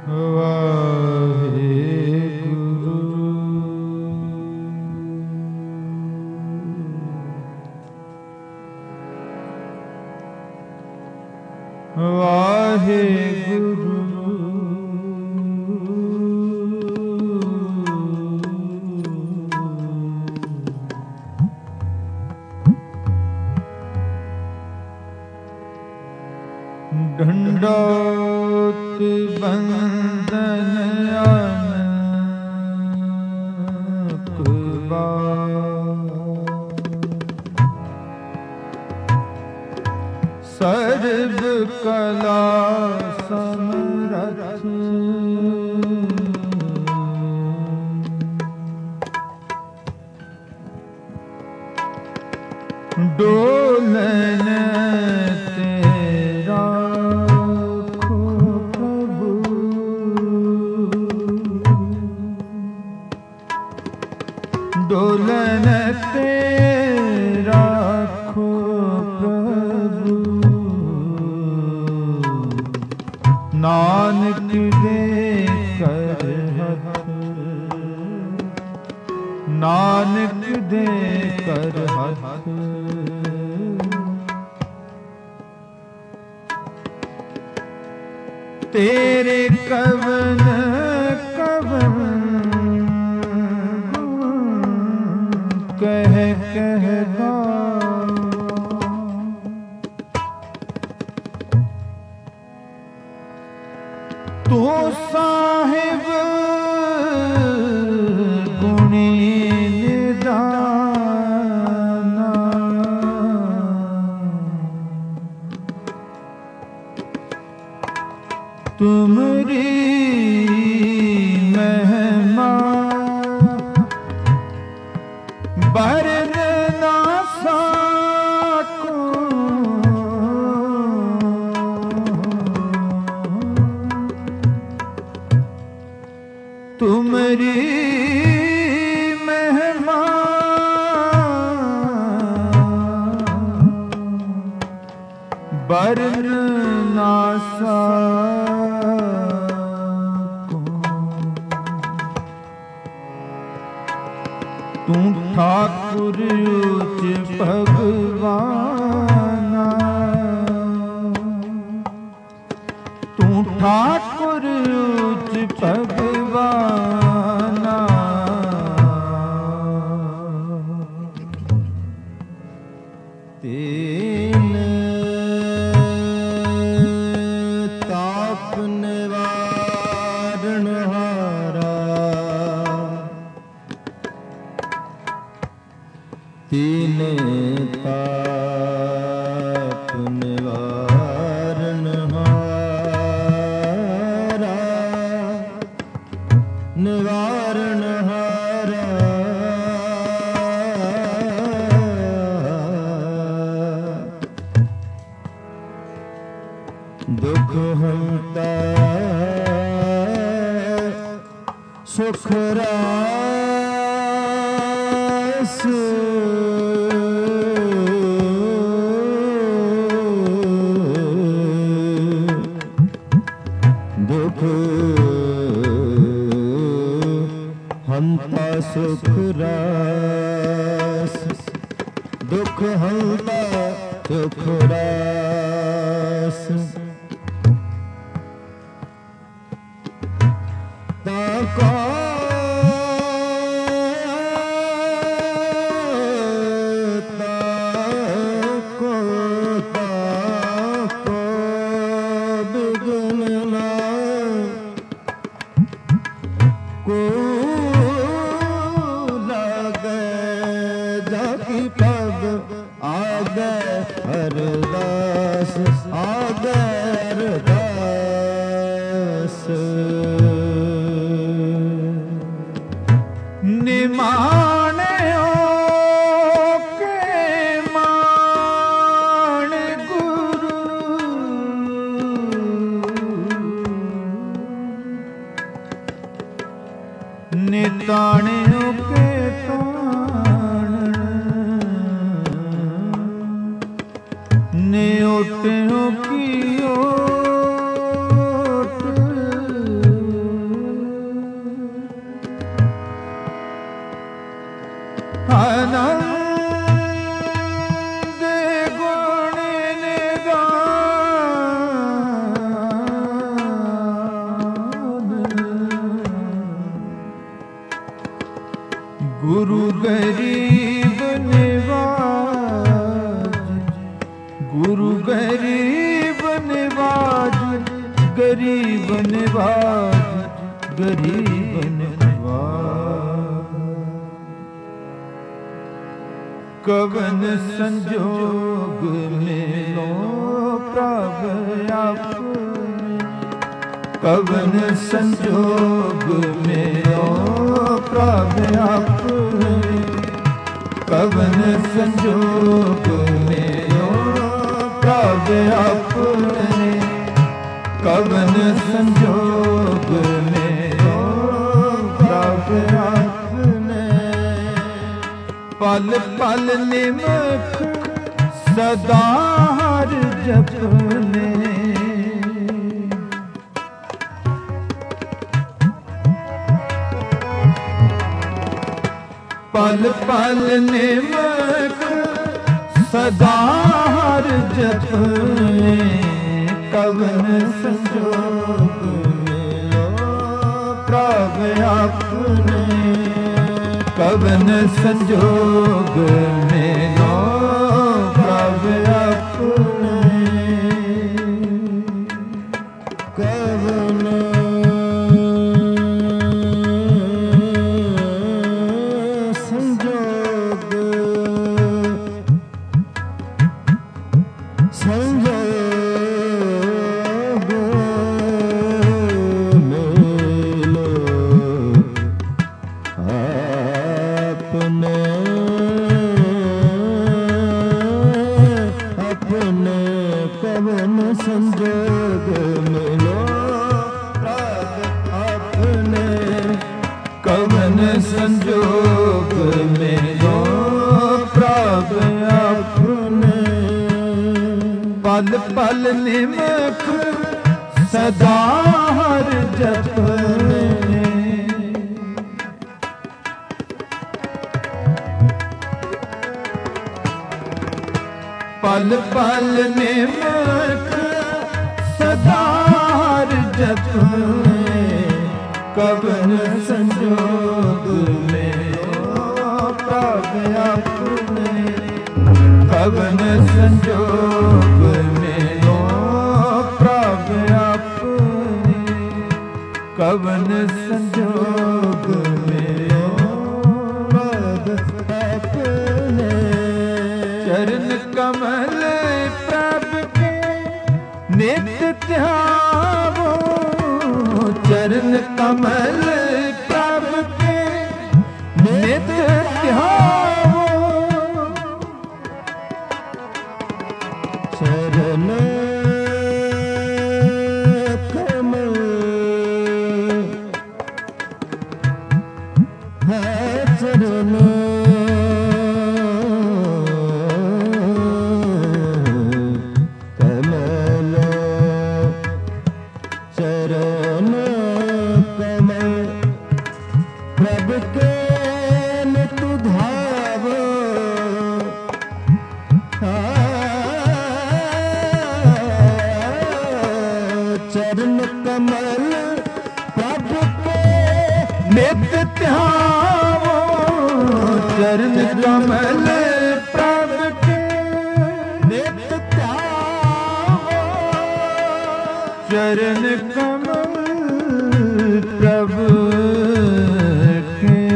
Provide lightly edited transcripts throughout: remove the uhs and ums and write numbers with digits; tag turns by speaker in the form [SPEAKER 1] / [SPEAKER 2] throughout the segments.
[SPEAKER 1] ढंडोत बंदन सर्व कला समरथ डोलन तेरा खो प्रभु डोलन तेरा खो प्रभु नानक दे कर हथ नानक दे कर हथ तेरे कवन कवन कह कहगा तो साहिब गुणी निदाना तुमरी महिमा बरन ना साको तुमरी महिमा बरन ना साको तू ठाकुर उच भगवाना तू ठाकुर उच भगवाना तेन ताप निवारण हारा तीन ताप निवारण हारा निवारण हारा दुख हंता सुख रास दुख हंता सुख रास दुख हंता सुख रास ताको निताणियों के ताण न्योटियों की ओट निवाज गरीब निवाज। कवन संजोग मिलो प्रभ आपने, कवन संजोग मिलो प्रभ आपने, कवन संजोग मिलो प्रभ आपने, कवन संजोग मिलो प्रभ आपने। पल पल निमख सदा हर जपने, पल पल निमख सदा हर जपने, कवन संजोग मिलो प्रभ आपने, कवन संजोग मिलो प्रभ आपने। कवन संजोग मिलो आपने, अपने कवन संजोग मिलो प्रभ आपने, कवन संजोग मिलो प्रभ आपने। पल पल निमख सदा हर जपने, पल पल निमख सदा हर जपने, कवन संजोग मिलो प्रभ आपने, कवन संजोग मिलो प्रभ आपने, कवन संजोग मिलो प्रभ आपने। चरण कमल प्रभ के नित्य ध्यावो, चरण कमल प्रभ के नित्य ध्यावो, चरण कमल है चरण कमल, चरण कमल प्रभ के नित्य ध्यावो, चरण कमल प्रभ के नित्य ध्यावो, चरण कमल प्रभ के नित्य ध्यावो, चरण कमल प्रभ के,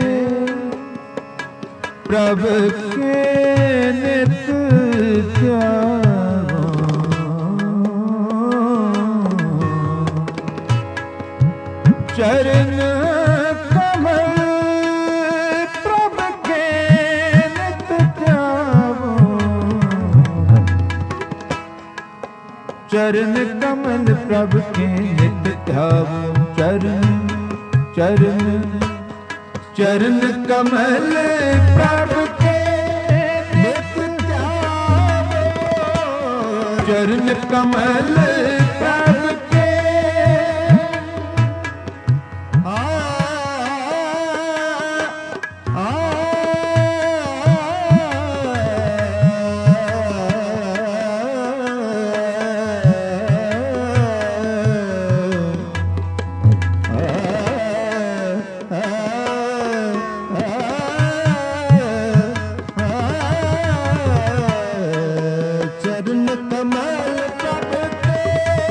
[SPEAKER 1] प्रभ के नित्य ध्यावो। चरण कमल प्रभ के नित्य ध्यावो, चरण कमल प्रभ के नित्य ध्यावो, चरण चरण चरण कमल प्रभ के नित्य ध्यावो, चरण कमल प्रभ के चरण कमल प्रभ के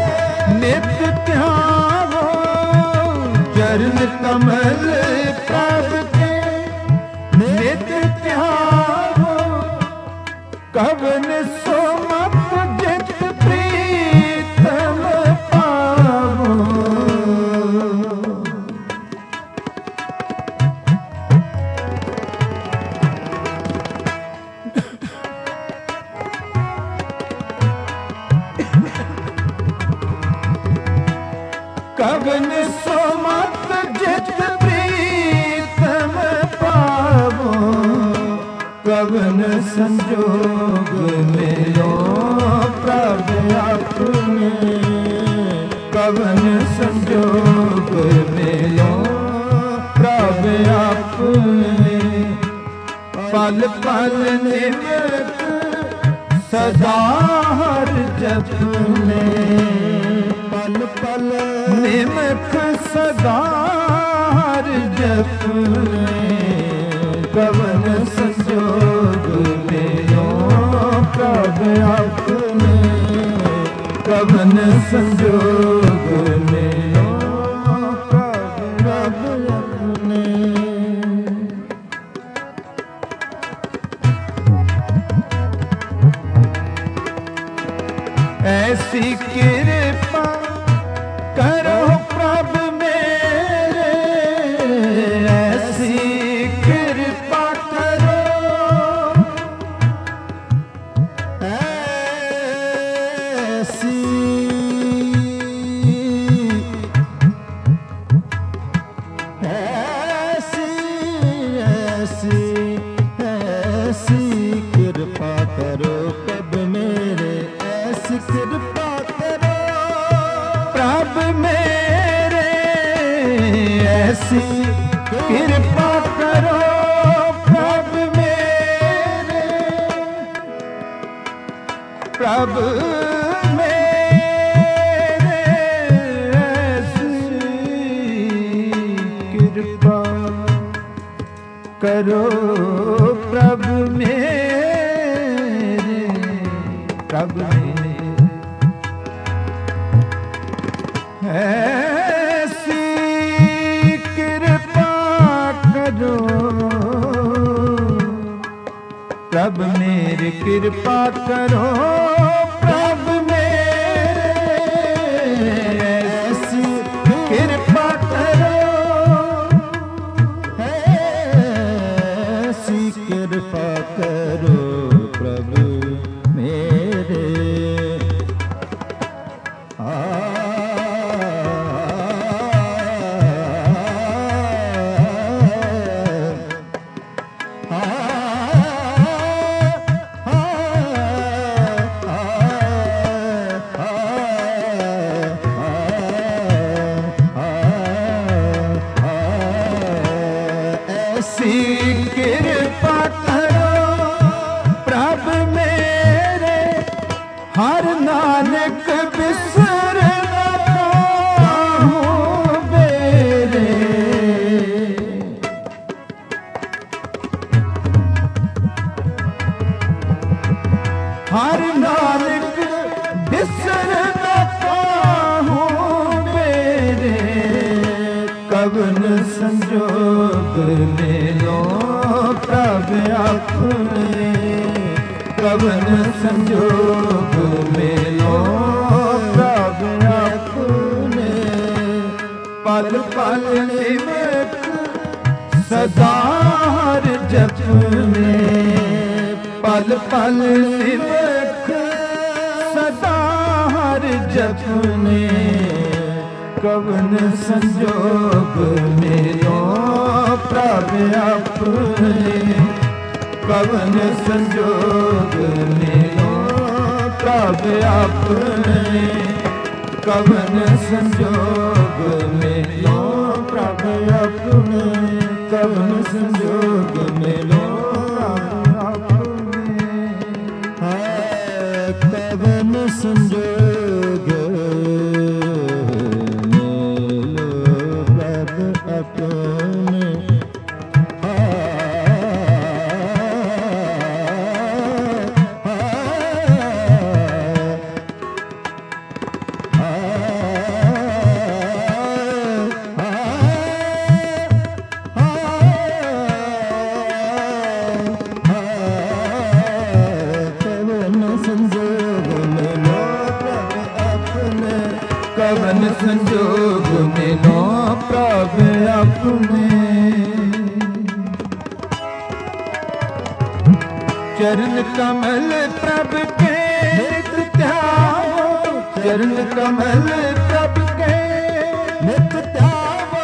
[SPEAKER 1] चरण कमल प्रभु के नित ध्यावो, कवन सो मत जित प्रीतम पावो। कवन सो मत जित प्रीतम पावो, कवन संजोग मिलो प्रभु अपने, कवन संजोग मिलो प्रभु अपने। पल पल निमित सदा हर जपने, पल पल निमित सदा हर जपने। कवन संजोग मिलो प्रभु अपने, कवन संजोग मिलो प्रभु अपने। ऐसी कृपा करो प्रभु मेरे, ऐसी कृपा करो, ऐसी ऐसी ऐसी ऐसी कृपा करो प्रभु मेरे, ऐसी कृपा करो प्रभु मेरे, ऐसी कृपा करो प्रभु मेरे, प्रभु मेरे, ऐसी कृपा करो प्रभु मेरे, प्रभु मेरे। ऐसी कृपा करो प्रभु मेरे, कृपा करो प्रभु मेरे, ऐसी कृपा करो, ऐसी कृपा करो प्रभु मेरे। ऐसी कृपा करो प्रभु मेरे, हर नानक बिसर न पाऊं बेरे। हर नानक बिसर न पाऊं बेरे, कवन संजोग मिलो प्रभु अपने, कवन संजोग मिलो प्रभु अपने। पल पल निमित सदा हर जपने, पल पल निमित सदा हर जपने। कवन संजोग मिलो प्रभु अपने, कवन संजोग मिलो प्रभु अपने, कवन संजोग मिलो प्रभु अपने, कवन संजोग मिलो प्रभु अपने। कवन संजोग अपने। अपने। चरण कमल प्रभ के नित ध्याओ, चरण कमल प्रभ के नित ध्याओ।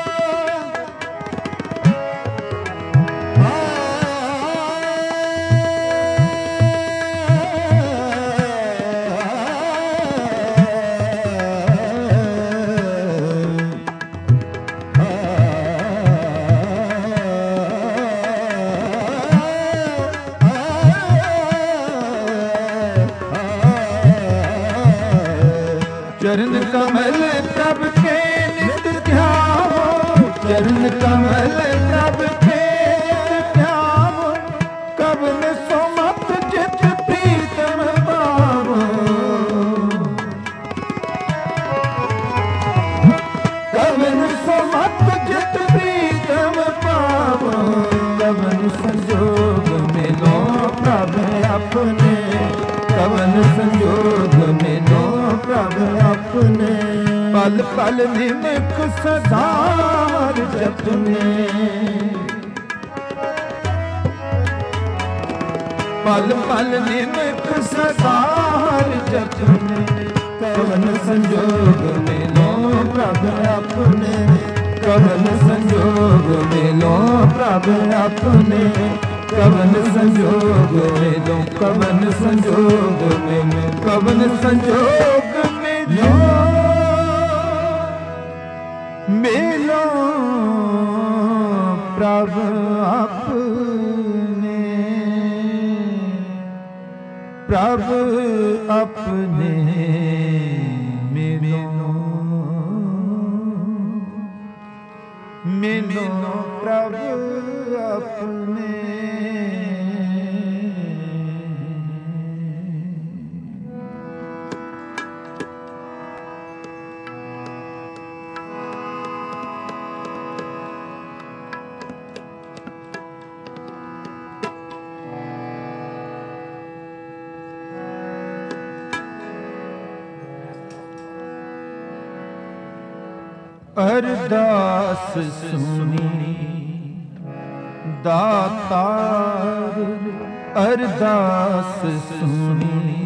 [SPEAKER 1] चरण कमल प्रभ के नित ध्याओ, चरण कमल प्रभ के नित ध्याओ। कवन सो मत चित प्रीतम पावो, कवन सो मत चित प्रीतम पावो। कवन संजोग मिलो प्रभ अपने, कवन संजोग मिलो प्रभ अपने। पल पल निमक सदार जपने, पल पल निमक सदार जपने। कवन संजोग मिलो प्रभ अपने, कवन संजोग मिलो प्रभ अपने। कवन संजोग मिलो, कवन संजोग मिलो, कवन संजोग मिलो, मिलो प्रभ अपने, प्रभ अपने मिलो, मिलो प्रभ अपने। अरदास सुनी दातार, अरदास सुनी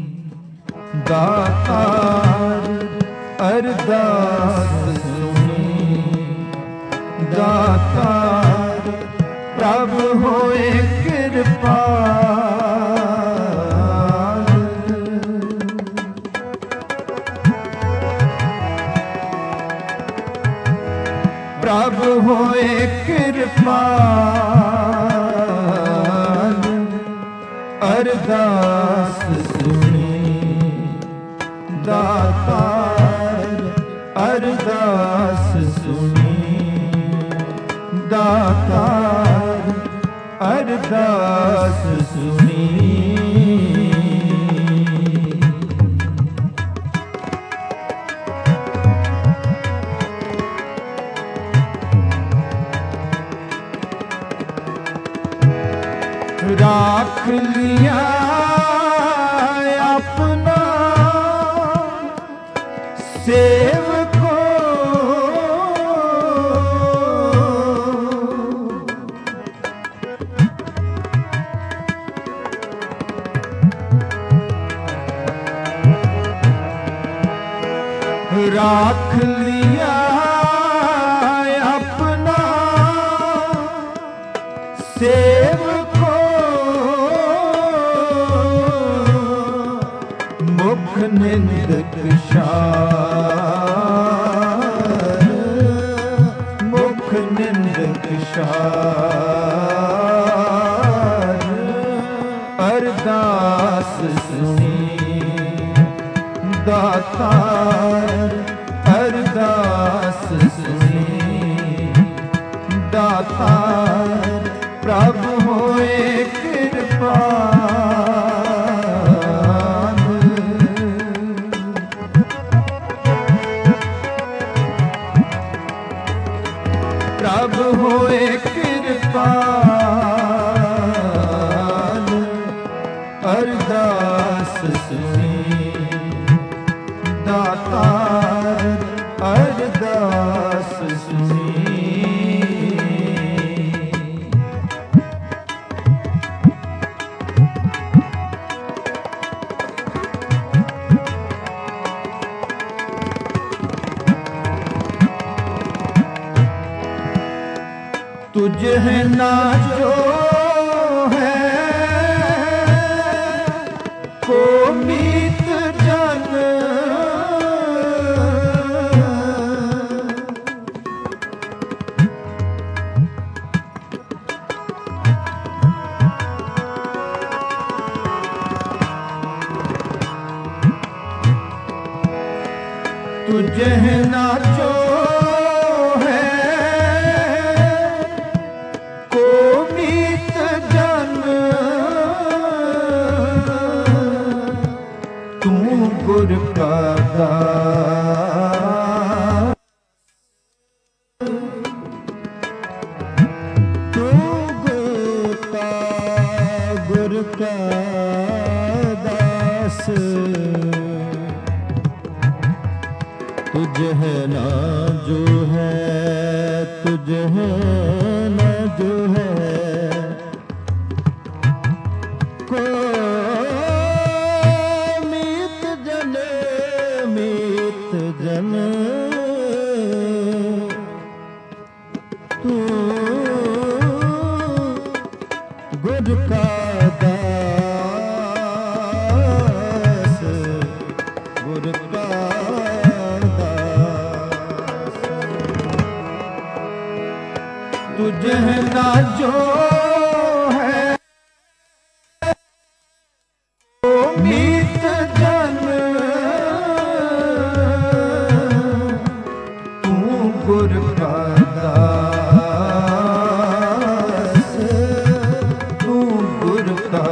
[SPEAKER 1] दातार, अरदास सुनी दातार। प्रभु होए कृपाल, प्रभु होए कृपाल। अरदास सुनी दातार, अरदास सुनी दातार, अरदास सुनी। राख लिया अपना सेवको, राख लिया अपना सेवको। मुख निंदक शार, मुख निंदक शार। अरदास सुनी दातार, अरदास सुनी दातार। प्रभु होए कृपाल, प्रभु होए कृपाल। अरदास सुनी दातार, अरदास सुनी तुझे है ना जो है को मीत जन, तुझे है ना जो गुर का दास, तू गुर का दास, तुझे है ना जो है, तुझे है ना जो है को जन, तू गुर का दास, गुर का दास, तुझे ना जो है वो मीत जन, गुर का दास, तू गुर का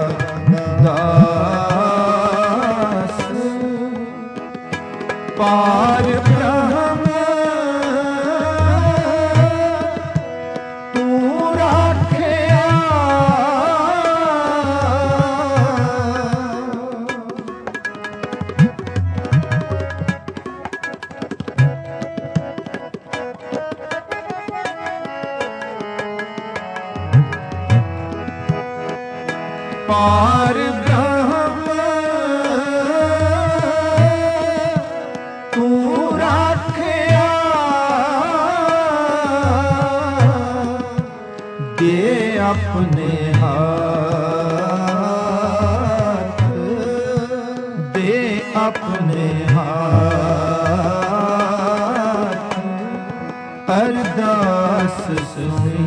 [SPEAKER 1] दास, पार ब्रह्म तू राखिया, पार ब्रह्म तू राखिया, दे अपने हाथ, दे अपने हाथ, अरदास सुनी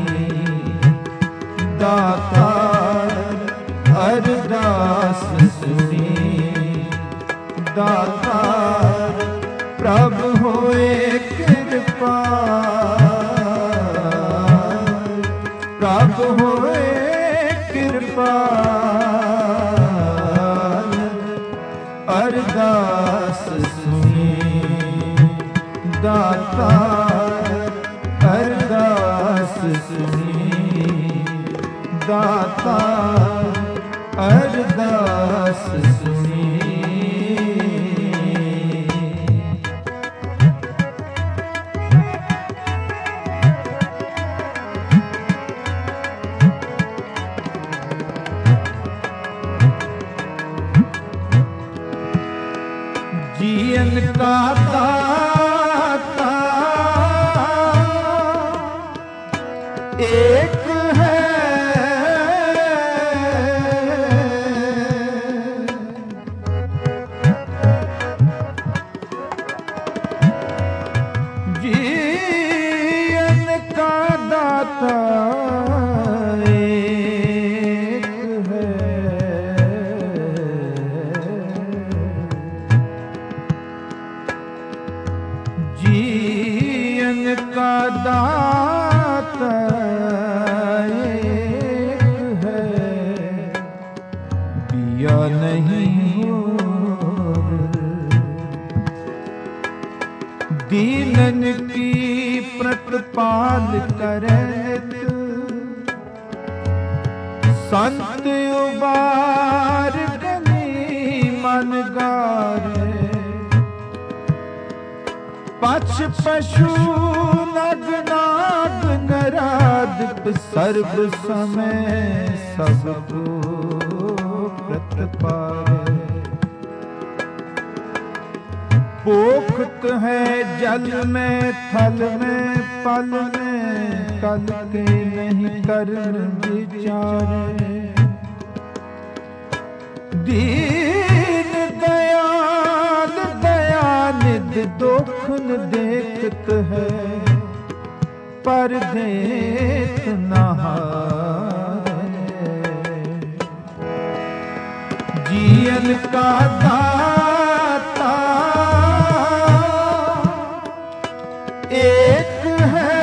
[SPEAKER 1] दातार, अरदास सुनी दातार, प्रभु होए कृपाल, प्रभु होए कृपाल, अरदास सुनी दातार, अरदास सुनी दातार, अरदास सुनी। जीवन का दाता एक है, जीवन का दाता एक है, जीवन का दाता एक है, दिया नहीं और दीनन की प्रतिपाल करे, संत उबार गनी मन गारे, पक्ष पशु नग नाग नराधिप सर्व समय सबको प्रतिपाले, पोखत है जल में थल में पल में कल के नहीं नहीं करन विचारे। दीन दयाल दयानिध दुख न देखत है, पर देख न हारे। जीवन का दाता एक है,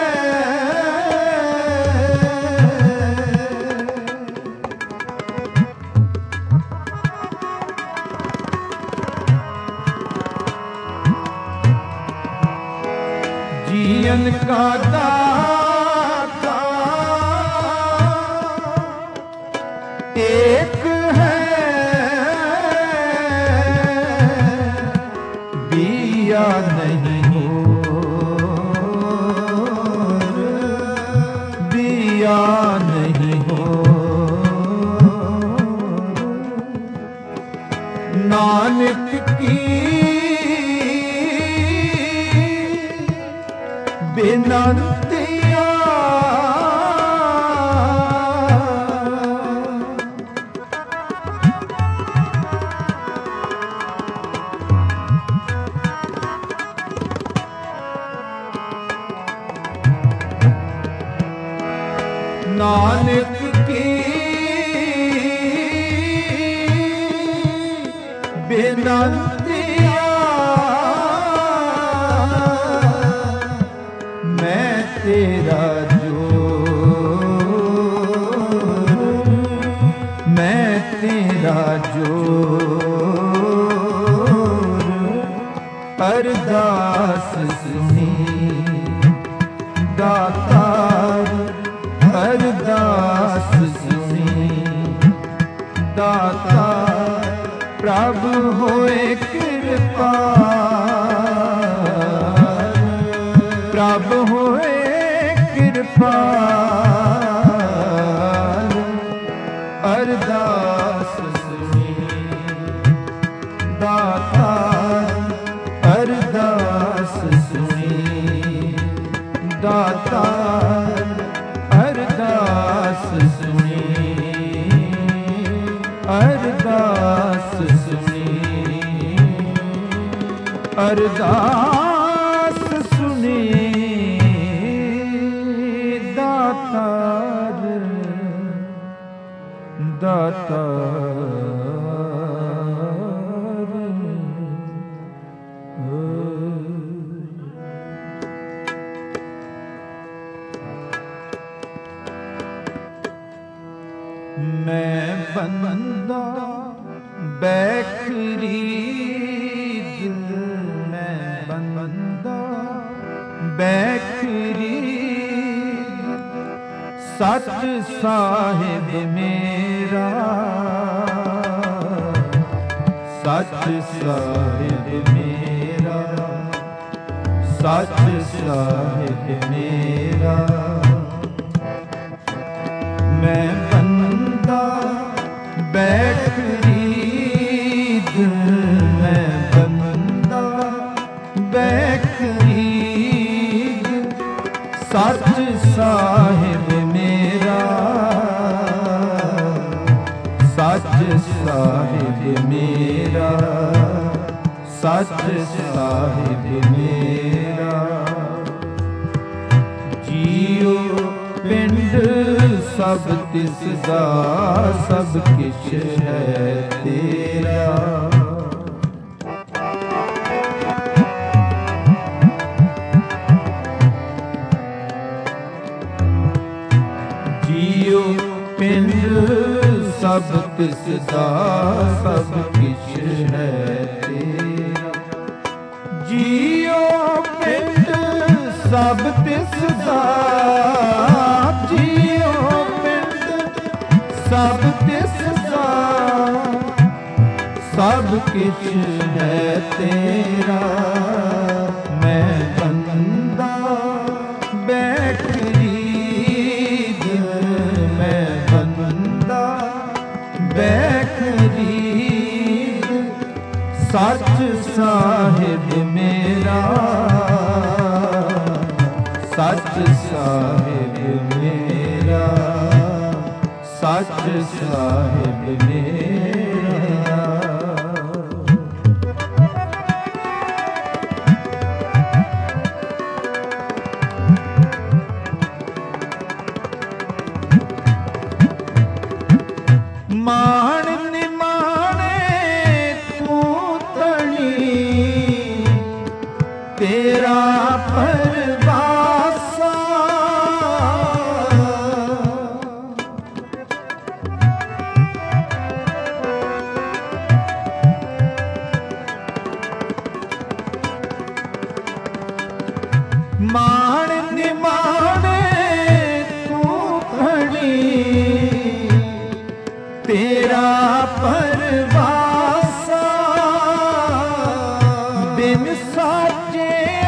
[SPEAKER 1] जीवन का दाता एक है, दिया नहीं हो, दिया नहीं हो। नानक की बिनतिया नानक की बिनतिया मैं तेरा जोर, मैं तेरा जोर अरदास सुनी दातार, अरदास सुनी दातार। प्रभु होए कृपाल, प्रभु होए कृपाल। अरदास सुनी दातार, अरदास सुनी दातार। अरदास सुनी, अरदास सुनी, अरदास सुनी दातार, दातार। मैं बंदा बैखरीद, मैं बंदा बैखरीद। सच साहिब मेरा, सच साहिब मेरा, सच साहिब मेरा। मैं बंदा बैखरीद, मैं बंदा बैखरीद। सच साहिब मेरा, सच साहिब मेरा, सच साहिब मेरा। जियो पिंड सब तिसदा, सब किश है तेरा। जियो पिंड सब तिसदा, सब किश है तेरा। जियो पिंड सब तिसदा, जियो पिंड सब तिसदा। सब किछ है तेरा। मैं बंदा बैखरीद, मैं बंदा बैखरीद। सच साहिब मेरा, सच साहिब मेरा। मेरा सच साहिब मेरा। मान निमाने तू तनी तेरा परवासा, मान निमाने तू तनी तेरा परवासा, बिन साचे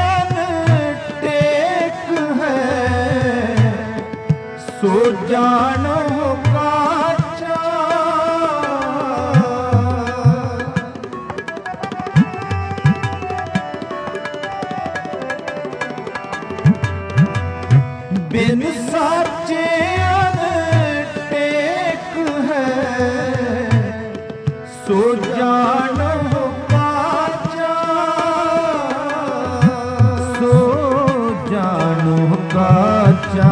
[SPEAKER 1] अनटेक है सो जानो काचा। बिन साचे सो जानो काचा, सो जानो काचा,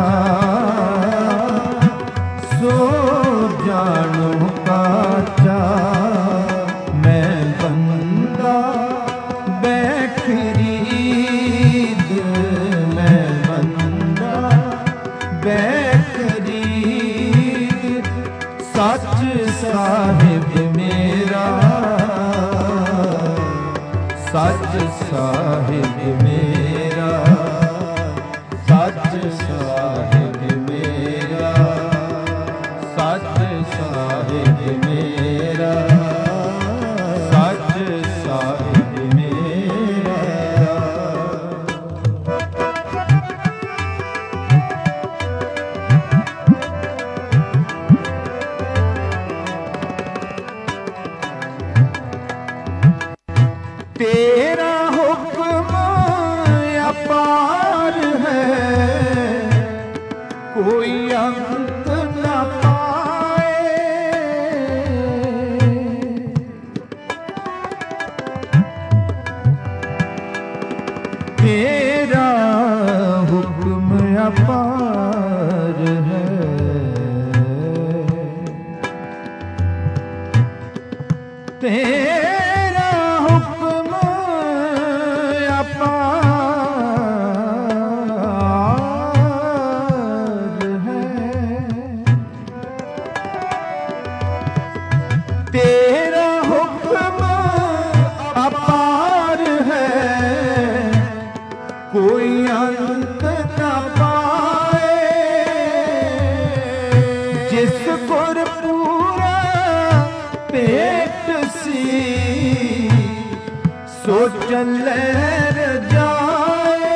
[SPEAKER 1] सो जानो काचा। मैं बंदा बेखरीद, मैं बंदा बेखरीद सच साहिब मेरा, सच साहिब मेरा, सच साहिब मेरा, सच साहिब मेरा, सच साहिब मेरा। तेरा हुक्म अपार है कोई अंत न पाए, तेरा हुक्म अपार है, तेरा हुक्म अपार है, तेरा हुक्म अपार है कोई अंत न पाए। जिस गुर पूरा पेट सी सो चले जाए,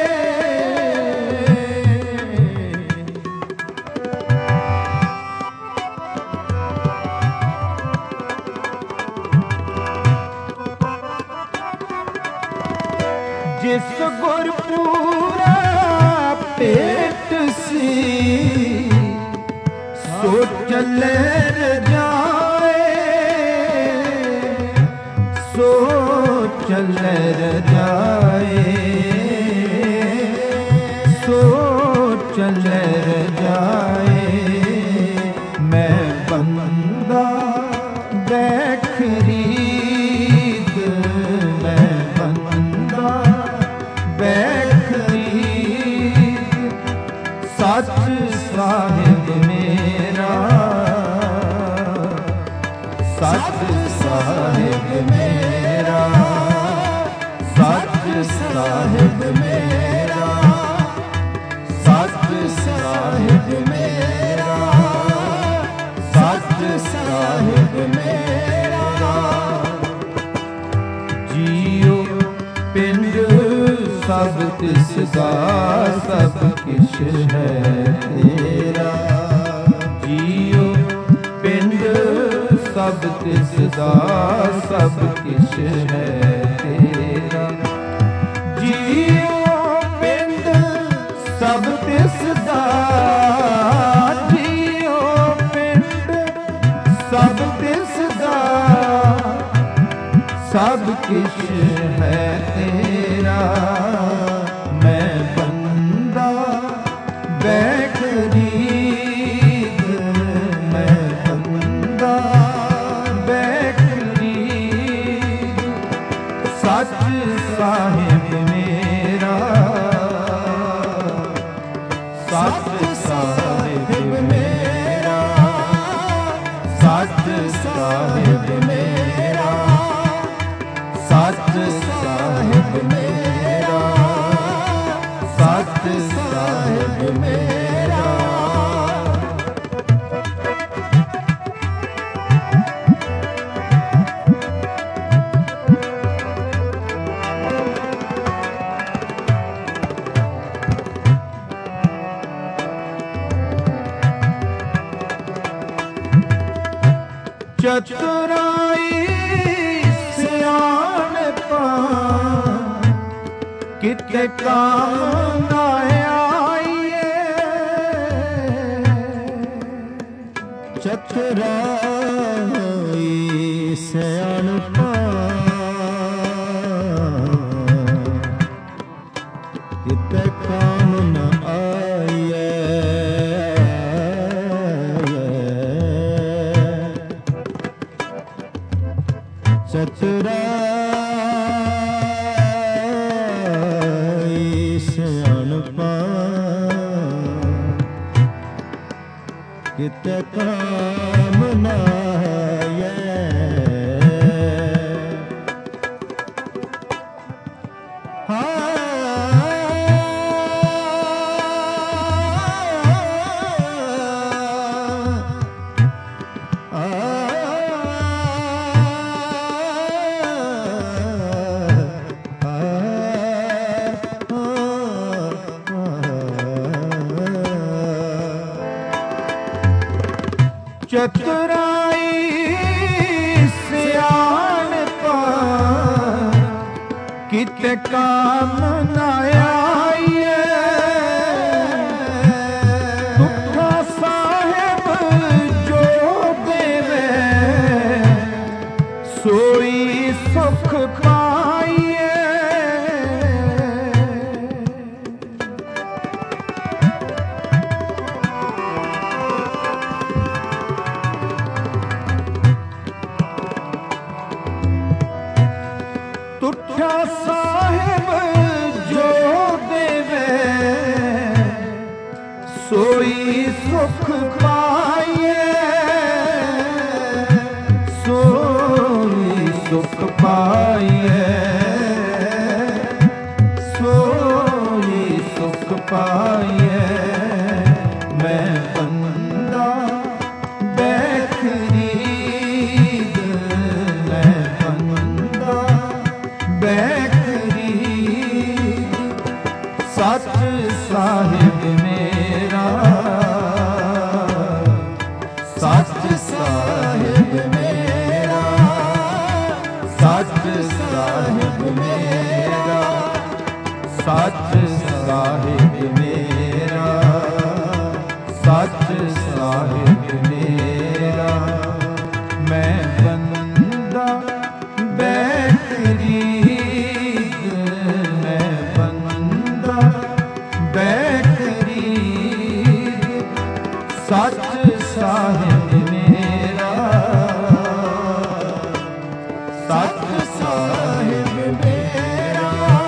[SPEAKER 1] जिस गुर पूरा पेट सी सो चले जाए, सो चले जाए, सो चले जाए। मैं बंदा बेखरीद, मैं बंदा बेखरीद सच साहिब मेरा, सच साहिब मेरा, सच साहिब मेरा, सच साहिब मेरा, सच साहिब मेरा। जियो पिंड सब तिसदा सब किश है तेरा, जियो पिंड सब तिसदा सब किश है तेरा, जियो पिंड सब तिसदा किश है तेरा, मैं बंदा बैखरीद, मैं बंदा बैखरीद। सच साहिब मेरा, सच साहिब मेरा, सच साहिब मेरा, सच साहिब मेरा, सच साहिब मेरा। चतुराई सियाणपा किते काम न आईए, चतुराई सियाणपा किते काम न आईए। चतुराई सियाणपा किते काम न आईए। चतुराई सियाणपा किते काम न आईए। दुखा साहिब जो देवे सोई सुख पाइए। तुठा साहिब जो देवे सोई सुख पाइए, सोई सुख पाइए, सोई सुख पाइए। मैं बंदा बैखरीद, मैं बंदा बैखरीद। सच साहिब मेरा, सच साहिब मेरा, सच साहिब मेरा, सच साहिब मेरा, सच साहिब मेरा। मैं बंदा बैखरीद, मैं बंदा बैखरीद। सच साहिब मेरा, सच साहिब मेरा,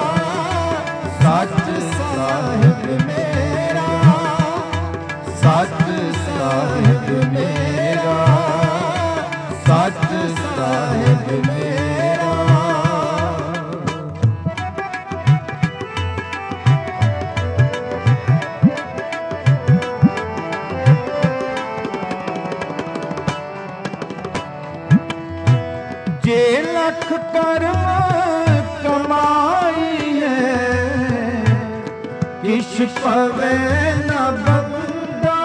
[SPEAKER 1] सच साहिब मेरा, सच साहिब मेरा, सच साहिब मेरा। जे लख कर्म कमाई है किश पवे न बंदा।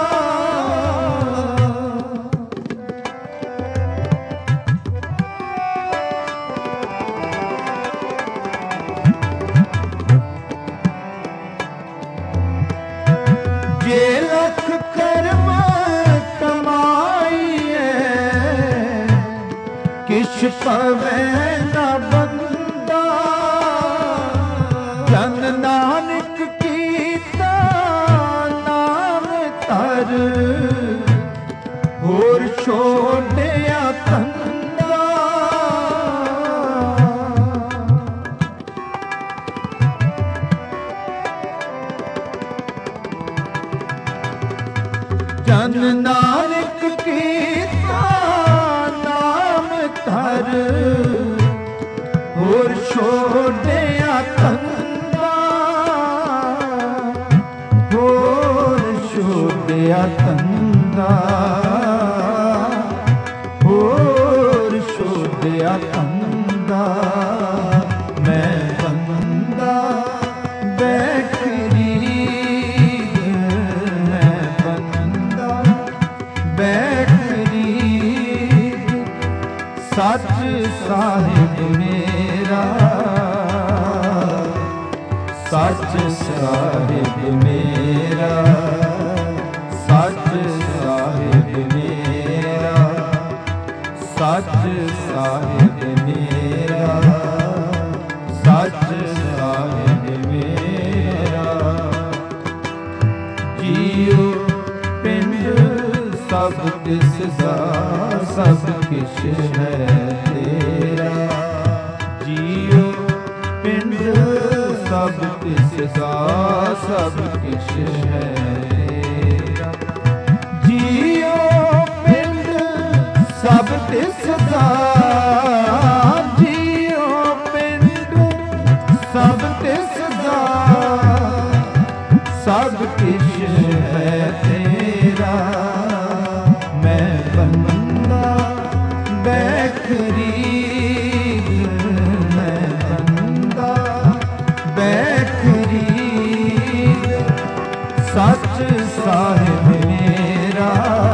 [SPEAKER 1] जे लख कर्म कमाई है किश पवे न ਹੋਰ ਛੋੜਿਆ ਧੰਦਾ। ਜਨ ਨਾਨਕ ਕੀਤਾ ਨਾਮ ਧਰ, ਹੋਰ ਛੋੜਿਆ ਧੰਦਾ। ਹੋਰ ਛੋੜਿਆ ਧੰਦਾ, ਹੋਰ ਛੋੜਿਆ ਧੰਦਾ। ਮੈਂ ਬੰਦਾ ਬੈਠੀ, ਮੈਂ ਬੰਦਾ ਬੈਠੀ। ਸੱਚ ਸਾਹਿਬ ਮੇਰਾ, ਸੱਚ ਸਾਹਿਬ ਮੇਰਾ, ਸੱਚ ਸਾਹਿਬ ਮੇਰਾ, ਸੱਚ ਸਾਹਿਬ ਮੇਰਾ, ਸੱਚ ਸਾਹਿਬ ਮੇਰਾ। ਜੀਉ ਪਿੰਡ ਸਭ ਤਿਸ ਦਾ, ਸਭ ਕਿਛ ਹੈ ਤੇਰਾ। ਜੀਉ ਪਿੰਡ ਸਭ ਤਿਸ ਦਾ, ਸਭ ਕਿਛ ਹੈ ਤੇਰਾ। ਜੀਉ ਪਿੰਡ ਸਭ ਤਿਸ ਦਾ, ਜੀਉ ਪਿੰਡ ਸਭ ਤਿਸ ਦਾ, ਸਭ ਕਿਛ ਹੈ ਤੇਰਾ। ਮੈਂ ਬੰਦਾ ਬੈਠੀ, ਮੈਂ ਬੰਦਾ ਬੈਠੀ। ਸੱਚ ਸਾਹਿਬ ਮੇਰਾ,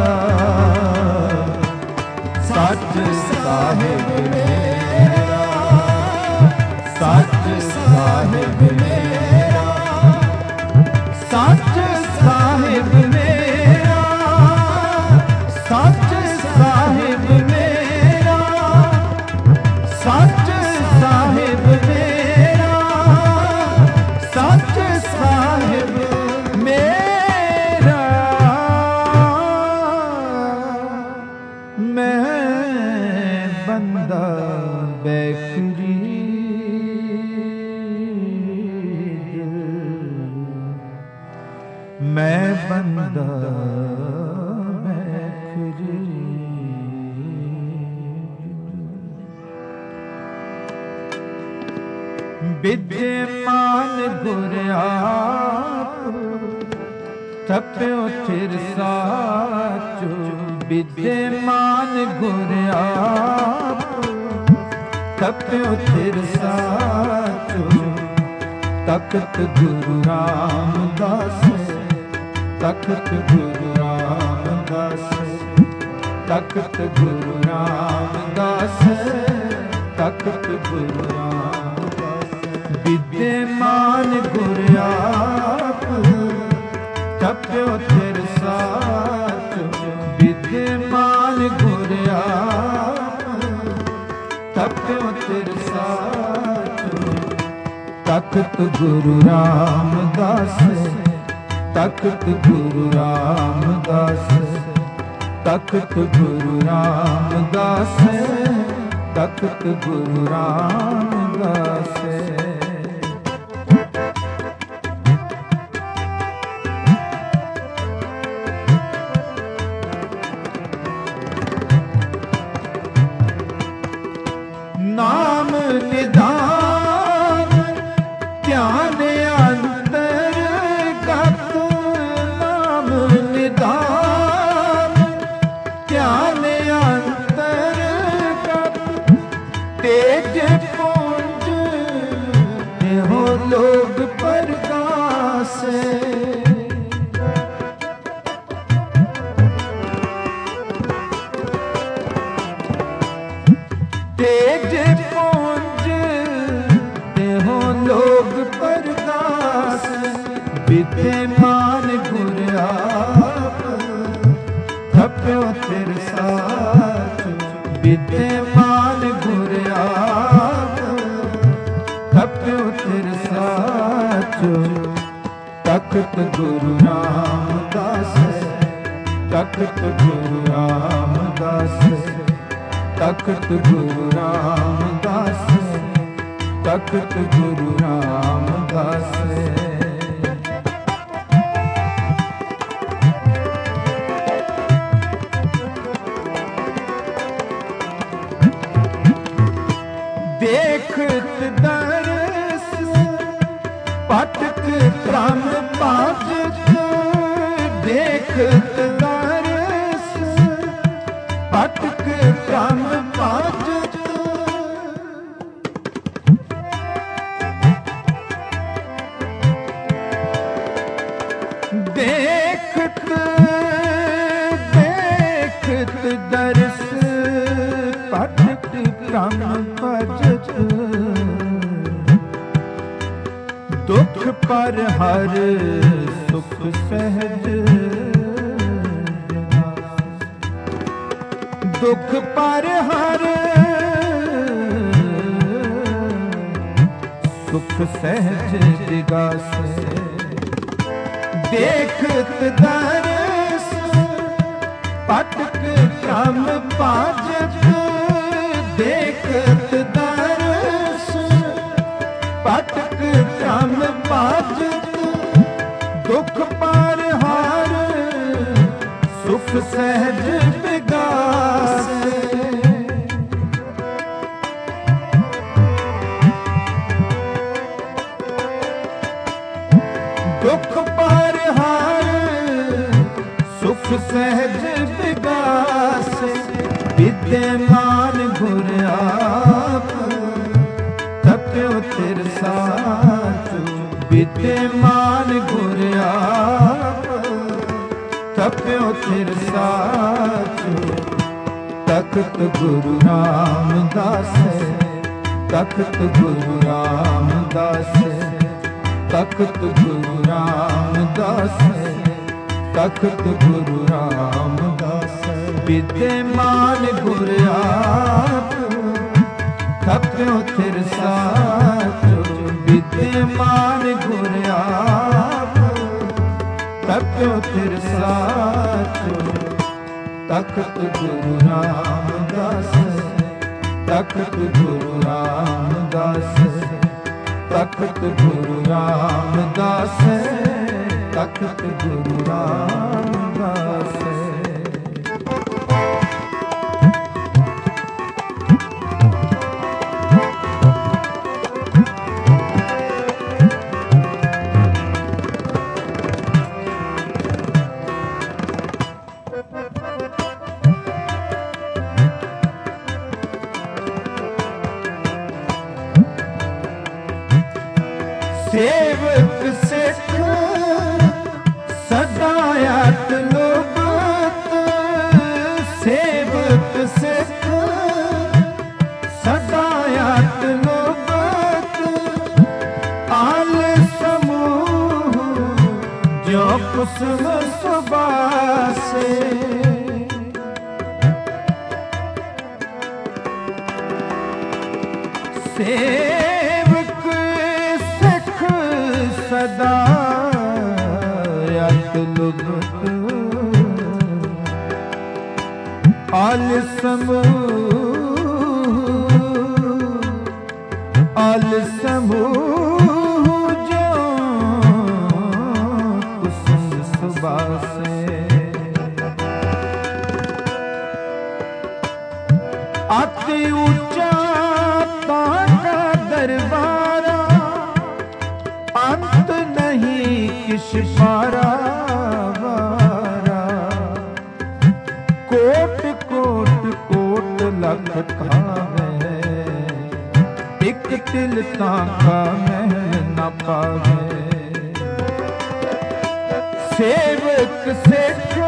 [SPEAKER 1] ਸੱਚ ਸਾਹਿਬ ਮੇਰਾ, ਸੱਚ ਸਾਹਿਬ ਮੇਰਾ, ਸੱਚ ਸਾਹਿਬ ਮੇਰਾ, ਸੱਚ ਸਾਹਿਬ ਮੇਰਾ, ਸੱਚ ਸਾਹਿਬ ਮੇਰਾ, ਸੱਚ ਸਾਹਿਬ ਮੇਰਾ। ਮੈਂ ਬੰਦਾ ਬੈਠੀ, ਮੈਂ ਬੰਦਾ ਬੈਠੀ। ਵਿਦਿਮਾਨ ਗੁਰ ਆਪ, ਥਪਿਓ ਥਿਰ ਸਾਚੋ। ਵਿਦਿਮਾਨ ਗੁਰ ਆਪ, ਥਪਿਓ ਥਿਰ ਸਾਚੋ। ਤਖਤ ਗੁਰੂ ਰਾਮਦਾਸ, ਤਖਤ ਗੁਰੂ ਰਾਮਦਾਸ, ਤਖਤ ਗੁਰੂ ਰਾਮਦਾਸ, ਤਖਤ ਗੁਰੂ ਰਾਮਦਾਸ। ਵਿਦਿਮਾਨ ਗੁਰ ਆਪ, ਥਪਿਓ ਥਿਰ ਸਾਚੋ। ਵਿਦਿਮਾਨ ਗੁਰ ਆਪ, ਥਪਿਓ ਥਿਰ ਸਾਚੋ। ਤਖਤ ਗੁਰੂ ਰਾਮਦਾਸ, ਤਖਤ ਗੁਰੂ ਰਾਮਦਾਸ, ਤਖਤ ਗੁਰੂ ਰਾਮਦਾਸ, ਤਖਤ ਗੁਰੂ ਰਾਮਦਾਸ। ਨਾਮ ਨਿਧਾਨ ਧਿਆਨ ਅੰਤਰ ਗਤ, ਨਾਮ ਨਿਧਾਨ ਧਿਆਨ ਅੰਤਰ ਗਤ। ਤੇਜ ਪੁੰਜ ਇਹੋ ਲੋਕ ਪ੍ਰਗਾਸੇ। ਤੇਜ ਪੁੰਜ ਇਹੋ ਲੋਕ ਪ੍ਰਗਾਸ। ਵਿਦਿਮਾਨ ਗੁਰ ਆਪ, ਥਪਿਓ ਥਿਰ ਸਾਚੋ। ਵਿਦਿਮਾਨ ਗੁਰ ਆਪ, ਥਪਿਓ ਥਿਰ ਸਾਚੋ। ਤਖਤ ਗੁਰੂ ਰਾਮਦਾਸ, ਤਖਤ ਗੁਰੂ ਰਾਮਦਾਸ, ਤਖਤ ਗੁਰੂ ਰਾਮਦਾਸ, ਤਖਤ ਗੁਰੂ ਰਾਮਦਾਸ। ਦੇਖਤ ਦਰਸ ਪਟਕ ਪ੍ਰਮ ਪਾਜਤ, ਦੇਖਤ ਦਰਸ ਪਟਕ ਪ੍ਰਮ ਪਾਜਤ। ਦੇਖਤ ਦੇਖਤ ਦਰਸ ਪਟਕ ਪ੍ਰਮ ਭਜਤ, ਦੁਖ ਪਰ ਹਰ ਸੁਖ ਸਹਿਜ, ਦੁਖ ਪਰ ਹਰ ਸੁਖ ਸਹਿਜ ਦਿਗਾਸੇ। ਦੇਖਤ ਦਰਸ ਪਟਕ ਪ੍ਰਮ ਪਾਜਤ, ਦੇਖਤ ਦਰਸ ਪਟਕ ਪ੍ਰਮ ਪਾਜਤ, ਦੁਖ ਪਰ ਹਰ ਸੁਖ ਸਹਿਜ ਵਿਗਾਸੇ। ਦੁਖ ਪਰ ਹਰ ਸੁਖ ਸਹਿਜ ਵਿਗਾਸੇ। ਵਿਦਿਆਮਾਨ ਗੁਰ ਆਪ ਤਪਿਓ ਤਿਰ ਸਾਚੁ, ਵਿਦਿਆਮਾਨ ਗੁਰ ਆਪ ਤਪਿਓ ਤਿਰ ਸਾਚੁ। ਤਖਤ ਗੁਰੂ ਰਾਮਦਾਸ, ਤਖਤ ਗੁਰੂ ਰਾਮਦਾਸ, ਤਖਤ ਗੁਰੂ ਰਾਮਦਾਸ, ਤਖਤ ਗੁਰੂ ਰਾਮਦਾਸ। ਵਿਦਿਆਮਾਨ ਗੁਰ ਆਪ ਤਪਿਓ ਤਿਰ ਸਾਚੁ, ਵਿਦਿਆਮਾਨ ਗੁਰ ਆਪ ਤਪਿਓ ਤਿਰ ਸਾਚੁ। ਤਖਤ ਗੁਰੂ ਰਾਮਦਾਸ, ਤਖਤ ਗੁਰੂ ਰਾਮਦਾਸ, ਤਖਤ ਗੁਰੂ ਰਾਮਦਾਸ, ਤਖਤ ਗੁਰੂ ਰਾਮਦਾਸ। ਸੇਵਕ ਸਿੱਖ ਸਦਾ ਅਟ ਲੋਭਤ, ਸੇਵਕ ਸਿੱਖ ਸਦਾ ਅਟ ਲੋਭਤ। ਆਲ ਸਮੂਹ ਜੋ ਕੁਸਮ ਸੁਬਾਸੇ, ਸੇਵਕ ਸਿੱਖ ਸਦਾ ਅਟ ਲੋਭਤ। ਆਲ ਸਮੂਹ, ਆਲ ਸਮੂਹ ਜੋ ਕੁਸਮ ਸੁਬਾਸੇ। ਅਤਿ ਉੱਚਾ ਤਾਕਾ ਦਰਬਾਰਾ, ਅੰਤ ਨਹੀਂ ਕਿਛ ਪਾਰਾ ਵਾਰਾ। ਕੋਟ ਕੋਟ ਕੋਟ ਲਖ ਖਾਵੇ, ਇਕ ਤਿਲ ਤਾਂ ਕਾ ਮਹਿ ਨਾ ਪਾਵੇ। ਸੇਵਕ ਸਿੱਖ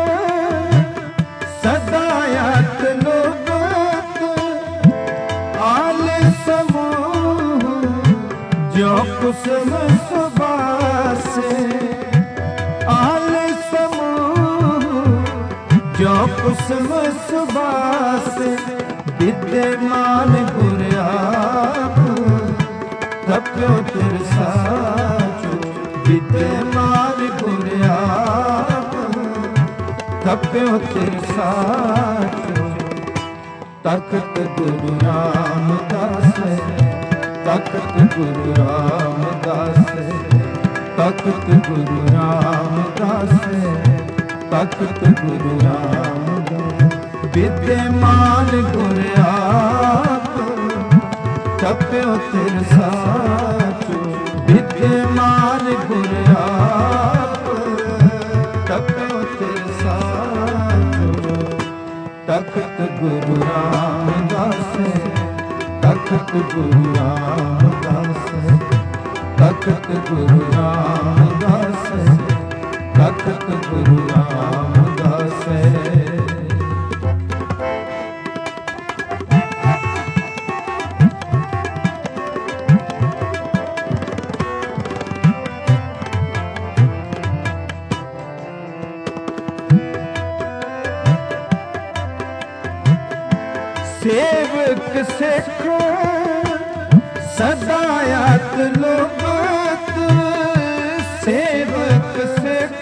[SPEAKER 1] ਸਦਾ ਅਟ ਲੋਭਤ। ਆਲ ਸਮੂਹ ਜੋ ਕੁਸਮ ਸੁਬਾਸੇ। ਆਲ ਸਮੂਹ ਜੋ ਕੁਸਮ ਸੁਬਾਸੇ। ਵਿਦਿਆਮਾਨ ਗੁਰ ਆਪ ਤਪਿਓ ਤਿਰ ਸਾਚੁ। ਵਿਦਿਆਮਾਨ ਗੁਰ ਆਪ ਥੱਪਿਓ ਤੇਰੇ ਸਾਚੋ। ਤਖਤ ਗੁਰੂ ਰਾਮਦਾਸ, ਤਖਤ ਗੁਰੂ ਰਾਮਦਾਸ, ਤਖਤ ਗੁਰੂ ਰਾਮਦਾਸ, ਤਖਤ ਗੁਰੂ ਰਾਮਦਾਸ। ਵਿਦਿਆਮਾਨ ਗੁਰ ਆਪ, ਥੱਪਿਓ ਤੇਰੇ ਸਾਚੋ। ਵਿਦਿਆਮਾਨ ਗੁਰ ਆਪ, ਥੱਪਿਓ ਤੇਰੇ ਸਾਚੋ। ਤਖਤ ਗੁਰੂ ਰਾਮਦਾਸ, ਤਖਤ ਗੁਰੂ ਰਾਮਦਾਸ, ਤਖਤ ਗੁਰੂ ਰਾਮਦਾਸ, ਤਖਤ ਗੁਰੂ ਰਾਮਦਾਸ। ਸੇਵਕ ਸਿੱਖ ਸਦਾ ਆਤ ਲੋਗਤ, ਸੇਵਕ ਸਿੱਖ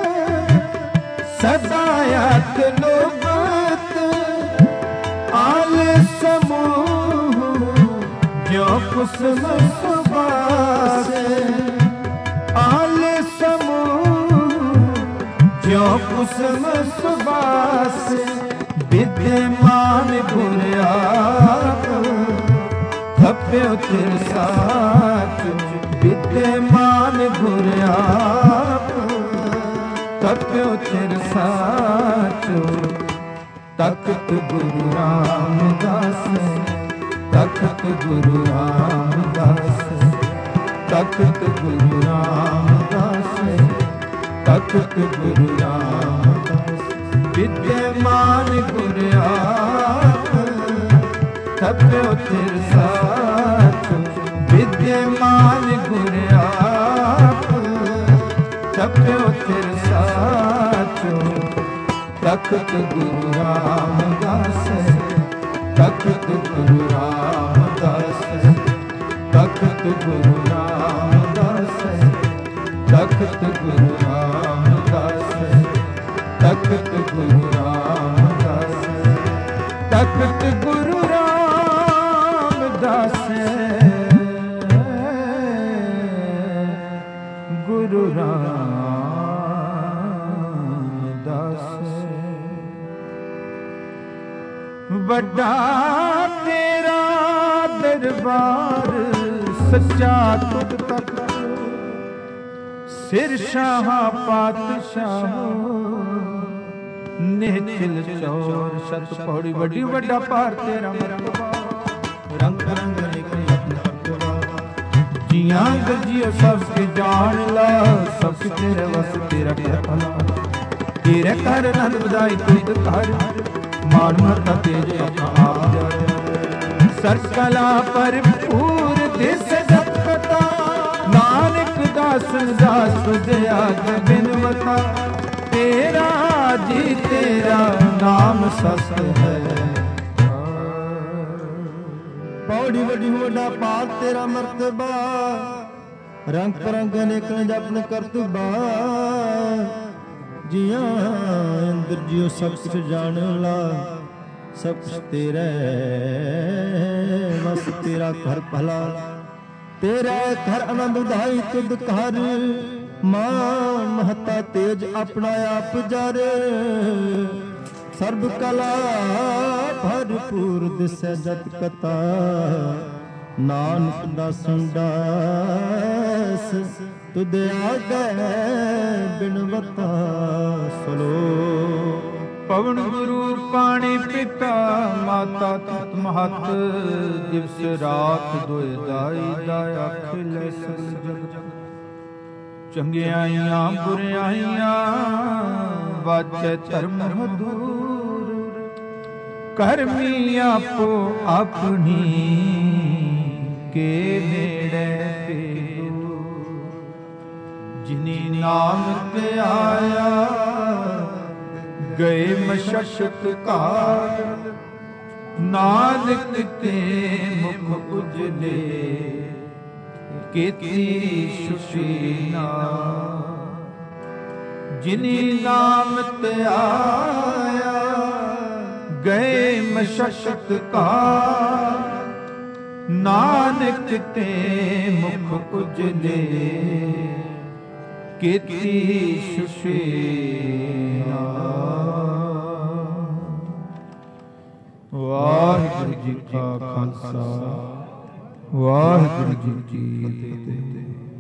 [SPEAKER 1] ਸਦਾ ਆਤ ਲੋਗਤ। ਆਲ ਸਮੂਹ ਜੋ ਕੁਸਮ ਸੁਬਾਸ, ਆਲ ਸਮੂਹ ਜੋ ਕੁਸਮ ਸੁਬਾਸ। ਵਿਦਿਆਮਾਨ ਗੁਰ ਆਪ, ਥੱਪਿਓ ਤੇਰੇ ਸਾਚੋ। ਵਿਦਿਆਮਾਨ ਗੁਰ ਆਪ, ਥੱਪਿਓ ਤੇਰੇ ਸਾਚੋ। ਤਖਤ ਗੁਰੂ ਰਾਮਦਾਸ, ਤਖਤ ਗੁਰੂ ਰਾਮਦਾਸ, ਤਖਤ ਗੁਰੂ ਰਾਮਦਾਸ, ਤਖਤ ਗੁਰੂ ਰਾਮਦਾਸ। ਵਿਦਿਆਮਾਨ ਗੁਰ ਆਪ, ਥੱਪਿਓ ਤੇਰੇ ਸਾਚੋ। ਵਿਦਿਆਮਾਨ ਗੁਰ ਆਪ, ਥੱਪਿਓ ਤੇਰੇ ਸਾਚੋ। ਤਖਤ ਗੁਰੂ ਰਾਮਦਾਸ, ਤਖਤ ਗੁਰੂ ਰਾਮਦਾਸ, ਤਖਤ ਗੁਰੂ ਰਾਮਦਾਸ, ਤਖਤ ਗੁਰੂ ਰਾਮਦਾਸ, ਤਖਤ ਗੁਰੂ ਰਾਮਦਾਸ, ਤਖਤ ਗੁਰੂ ਰਾਮਦਾਸ, ਗੁਰੂ ਰਾਮਦਾਸ। ਵੱਡਾ ਤੇਰਾ ਦਰਬਾਰ ਸੱਚਾ ਤੁਧ ਤਖਤ, ਸਿਰ ਸ਼ਾਹ ਪਾਤਸ਼ਾਹ ਨਿਹਚਲ ਚੌਰ ਸਤ ਪੌੜੀ। ਵੱਡੀ ਵੱਡਾ ਭਾਰ ਤੇਰਾ ਰੰਗ ਰੰਗ ਜੀਆਂ ਗਜੀਓ ਸਭ ਕੇ ਜਾਣ ਲਾ। ਸਭ ਤੇਰੇ ਵਸ ਤੇਰਾ ਭਲਾ, ਤੇਰੇ ਘਰ ਆਨੰਦ ਵਧਾਈ ਤੁਧ ਘਰ। ਮਾਨ ਮਰਤਾ ਤੇਜ ਆਪਣਾ ਆਪ ਜਾਏ, ਸਰਕਲਾ ਭਰਪੂਰ ਦਿਸ ਜਪਤਾ। ਨਾਨਕ ਦਾਸਨ ਦਾਸ ਤੁਧ ਆਗ ਬਿਨਵਤਾ। ਤੇਰਾ ਜੀ ਤੇਰਾ ਨਾਮ ਸਤ ਹੈ। ਪੌੜੀ ਵੱਡੀ ਵੱਡਾ ਪਾਤ ਤੇਰਾ ਮਰਤਬਾ। ਰੰਗ ਰੰਗ ਅਨੇਕ ਜਪਨ ਕਰਤਬਾ। ਜੀਆਂ ਅੰਦਰ ਜਿਉ ਸਭ ਕੁਛ ਜਾਣ ਲਾ। ਸਭ ਕੁਛ ਤੇਰਾ ਵਸ ਤੇਰਾ ਘਰ ਭਲਾ। ਤੇਰਾ ਘਰ ਆਨੰਦ ਵਧਾਈ ਤੁਧ ਘਰ। ਮਾਨ ਮਹਤਾ ਤੇਜ ਆਪਣਾ ਆਪ ਜਾਰੇ। ਸਰਬ ਕਲਾ ਭਰਪੂਰ ਦਿਸੈ ਜਤ ਕਤਾ। ਨਾਨਕ ਦਾਸਨ ਦਾਸ ਤੁਧ ਆਗੈ ਬਿਨਵਤਾ। ਸਲੋ ਪਵਨ ਗੁਰੂ ਪਾਣੀ ਪਿਤਾ ਮਾਤਾ ਤਤ ਮਹਤ। ਦਿਵਸ ਰਾਤ ਦੁਇ ਦਾਈ ਦਾਇਆ ਖਿਲੇ ਸਗਲ ਜਗਤ। ਚੰਗਿਆਈਆਂ ਬੁਰਿਆਈਆਂ ਵਾਜੈ ਧਰਮ ਹਦੂਰ। ਕਰਮੀ ਆਪੋ ਆਪਣੀ ਕੇ ਨੇੜੇ ਪੀਰੂ। ਜਿਨੀ ਨਾਮ ਤੇ ਆਇਆ ਗਏ ਮਸ਼ਕਤ ਘਾਟ। ਨਾਨਕ ਤੇ ਮੁਖ ਉਜਲੇ ਕੀਤੀ ਸੁਸ਼ੀਨਾ। ਜਿਨੀ ਨਾਮ ਤੇ ਆਇਆ ਗਏ ਮਸ਼ਕਤ ਕਾ ਨਾਨਕ ਤੇ ਮੁਖ ਉਜਲੇ ਕੀਤੀ ਸੁਸ਼ੇਨਾ। ਵਾਹਿਗੁਰੂ ਜੀ ਕਾ ਖਾਲਸਾ ਵਾਹਿਗੁਰੂ ਜੀ ਕੀ ਫਤਿਹ।